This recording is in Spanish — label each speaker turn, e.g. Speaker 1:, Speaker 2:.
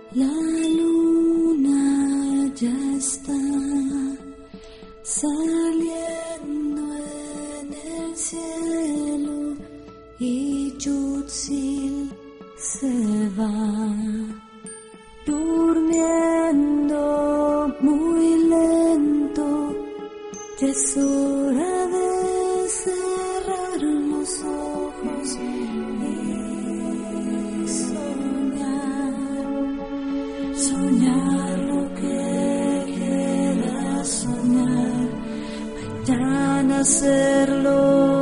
Speaker 1: La luna ya está saliendo en el cielo y Yutzil se va durmiendo muy lento. Ya es hora de cerrar los ojos y soñar lo que quieras soñar, mañana hacerlo.